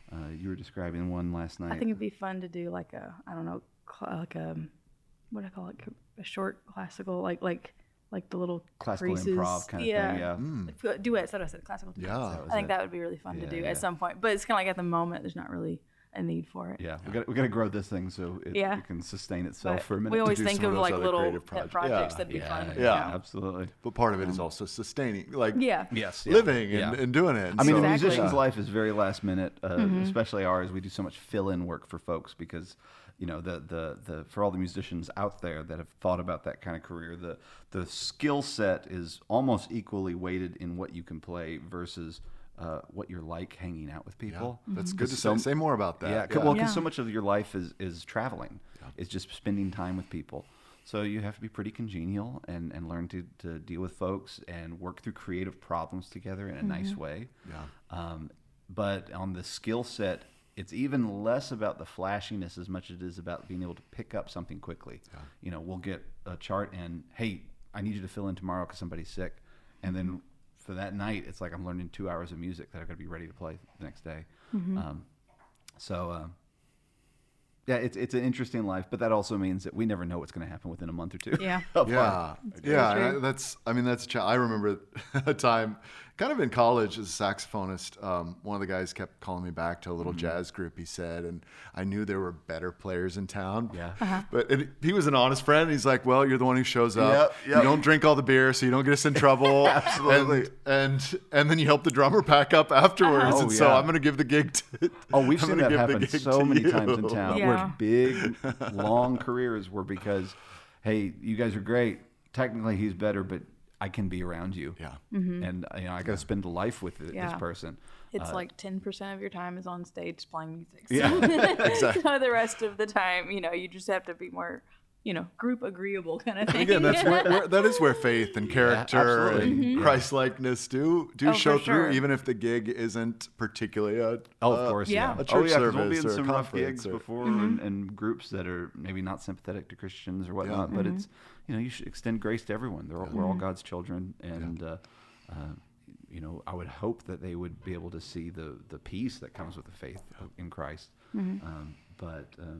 C: Uh, you were describing one last night.
B: I think it'd be fun to do like a, I don't know, cl- like a, what do I call it? A short classical, like like like the little
C: classical
B: creases.
C: improv kind of
B: yeah.
C: thing. Yeah.
A: Mm.
B: Like, duets. That's what I said. Classical duets.
A: Yeah.
B: I think that would be really fun
C: Yeah,
B: to do
C: yeah.
B: at some point. But it's kind of like at the moment, there's not really a need for it.
C: Yeah, we got we got to grow this thing so it,
B: Yeah.
C: it can sustain itself
B: But
C: for a minute.
B: we always
A: do
B: think
A: some of
B: of
A: those
B: like
A: other
B: little
A: creative
B: pet
A: projects.
B: projects
A: Yeah.
B: that'd be
C: yeah,
B: fun.
C: yeah,
A: Yeah.
C: absolutely.
A: But part of it is also sustaining, like
B: Yeah.
C: Yes, yeah.
A: living and,
C: Yeah.
A: and doing it.
C: I mean,
A: So-
C: a
B: Exactly.
C: musician's life is very last minute, uh, especially ours. We do so much fill-in work for folks because, you know, the, the the for all the musicians out there that have thought about that kind of career, the the skill set is almost equally weighted in what you can play versus uh, what you're like hanging out with
A: Yeah,
C: people.
A: that's good to
C: So-
A: say. Say more about that.
C: Yeah, c- well, because
B: Yeah.
C: so much of your life is is traveling, is just spending time with people. So you have to be pretty congenial and, and learn to, to deal with folks and work through creative problems together in a nice way.
A: Yeah.
C: Um, but on the skill set, it's even less about the flashiness as much as it is about being able to pick up something quickly.
A: Yeah.
C: You know, we'll get a chart and, hey, I need you to fill in tomorrow because somebody's sick. And then for that night, it's like I'm learning two hours of music that I've got to be ready to play the next day. Um, so, um, yeah, it's it's an interesting life, but that also means that we never know what's going to happen within a month or two.
B: Yeah.
C: of
A: Yeah,
C: our-
A: yeah.
B: true.
A: and I- That's. I mean, that's. cha- I remember a time, kind of in college, as a saxophonist. Um, one of the guys kept calling me back to a little jazz group. He said, and I knew there were better players in town.
C: Yeah.
B: Uh-huh.
A: But it, he was an honest friend. He's like, "Well, you're the one who shows up.
C: Yep, yep.
A: You don't drink all the beer, so you don't get us in trouble.
C: Absolutely.
A: And, and and then you help the drummer pack up afterwards.
C: Oh,
A: and so
C: yeah.
A: I'm going to give the gig to.
C: Oh, we've
A: I'm
C: seen
A: gonna
C: that
A: give the
C: happen
A: gig
C: so
A: to
C: many
A: you.
C: times in town
B: Yeah.
C: where big, long careers were because, hey, you guys are great. Technically, he's better, but I can be around you.
A: Yeah.
C: And you know, I got to spend life with th-
B: Yeah.
C: this person.
B: It's
C: Uh,
B: like ten percent of your time is on stage playing music. So.
C: Yeah,
A: exactly.
B: So the rest of the time, you know, you just have to be more, you know, group agreeable kind of thing.
A: Again, that's where, where that is where faith and character
C: absolutely.
A: and Christ-likeness do do
B: Oh,
A: show
B: for
A: through,
B: sure.
A: even if the gig isn't particularly a
C: Oh,
A: uh,
C: of course,
B: yeah.
C: yeah.
A: a
C: oh,
A: church
C: yeah, 'cause we'll
A: service
C: be in
A: or a
C: some rough
A: conference
C: gigs
A: or-
C: before and, and groups that are maybe not sympathetic to Christians or whatnot. But it's, you know, you should extend grace to everyone. They're all, We're all God's children. And, uh, uh, you know, I would hope that they would be able to see the, the peace that comes with the faith in Christ. Um, but uh,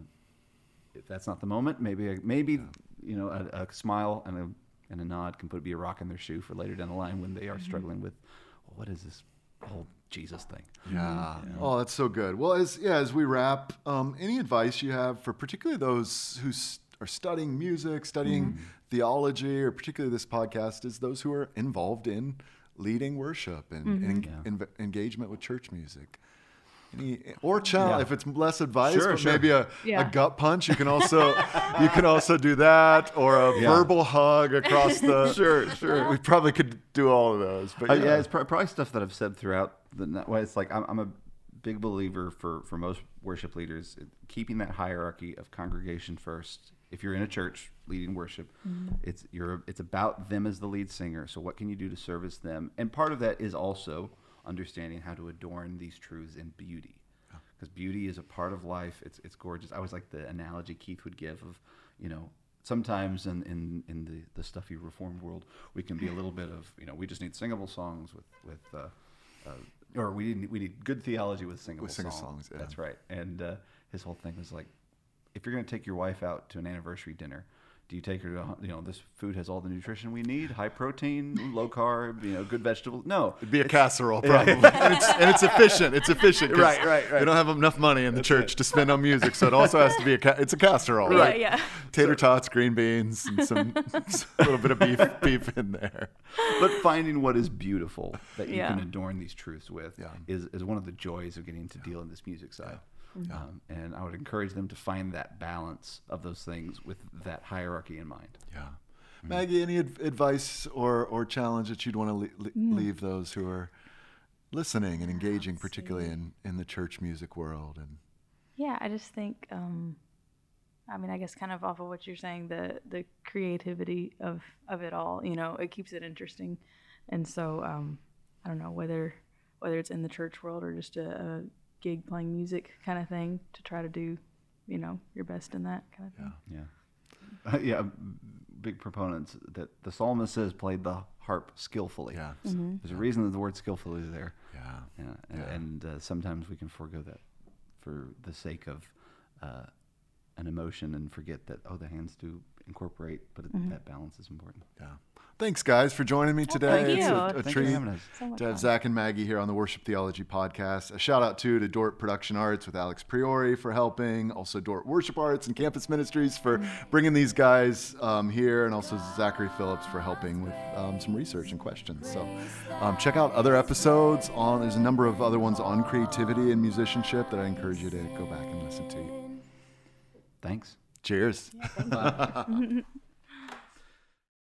C: if that's not the moment, maybe, a, maybe you know, a, a smile and a, and a nod can put be a rock in their shoe for later down the line when they are struggling with, well, what is this whole Jesus thing?
A: Yeah. Oh, that's so good. Well, as yeah, as we wrap, um, any advice you have for particularly those who s- are studying music, studying theology, or particularly this podcast, is those who are involved in leading worship and, and
C: Yeah.
A: en- engagement with church music. Any, or challenge
C: Yeah.
A: if it's less advice,
C: Sure,
A: but
C: sure.
A: maybe a,
B: Yeah.
A: a gut punch. You can also you can also do that, or a
C: Yeah.
A: verbal hug across the.
C: Sure, sure.
A: We probably could do all of those, but
C: Uh,
A: yeah,
C: yeah, it's pro- probably stuff that I've said throughout the night. Well, it's like I'm, I'm a big believer for, for most worship leaders, keeping that hierarchy of congregation first. If you're in a church leading worship, it's you're it's about them as the lead singer. So what can you do to service them? And part of that is also understanding how to adorn these truths in beauty, because beauty is a part of life. It's it's gorgeous. I always like the analogy Keith would give of, you know, sometimes in, in, in the, the stuffy Reformed world, we can be a little bit of, you know, we just need singable songs with, with uh, uh, or we need, we need good theology with singable
A: With sing-
C: songs.
A: songs, yeah.
C: That's right. And uh, his whole thing was like, if you're going to take your wife out to an anniversary dinner, do you take her to, you know, this food has all the nutrition we need, high protein, low carb, you know, good vegetables? No.
A: It'd be a casserole, probably. and, it's, and it's efficient. It's efficient. 'cause
C: Right, right, right.
A: We don't have enough money in the church to spend on music, so it also has to be a. Ca- it's a casserole.
B: Yeah,
A: Right.
B: yeah.
A: Tater tots, green beans, and some a little bit of beef, beef in there.
C: But finding what is beautiful that you
B: Yeah.
C: can adorn these truths with
A: Yeah.
C: is, is one of the joys of getting to deal in this music side. Um, and I would encourage them to find that balance of those things with that hierarchy in mind.
A: Yeah. Maggie, any ad- advice or, or challenge that you'd want to le- le- leave those who are listening and engaging, particularly in, in the church music world? And
B: Yeah, I just think, um, I mean, I guess kind of off of what you're saying, the the creativity of, of it all, you know, it keeps it interesting. And so, um, I don't know, whether whether it's in the church world or just a, a gig playing music kind of thing, to try to do, you know, your best in that kind of thing.
C: Yeah. Uh, yeah. Big proponents that the psalmist says played the harp skillfully.
A: yeah,
B: Mm-hmm.
C: There's a reason that the word skillfully is there.
A: yeah.
C: Yeah. And,
A: Yeah.
C: and uh, sometimes we can forego that. for the sake of uh, an emotion and forget that, oh, the hands do incorporate, but it,
B: Mm-hmm.
C: that balance is important.
A: Yeah. Thanks, guys, for joining me today.
B: thank
A: It's
B: you.
A: a, a
C: Thank you
A: treat
C: for having us.
B: So much
A: to have
B: fun.
A: Zach and Maggie here on the Worship Theology Podcast. A shout out too to Dort Production Arts with Alex Priori for helping. Also Dort Worship Arts and Campus Ministries for bringing these guys um, here, and also Zachary Phillips for helping with um, some research and questions. So um, check out other episodes on. There's a number of other ones on creativity and musicianship that I encourage you to go back and listen to.
C: Thanks.
A: Cheers.
B: Thank you.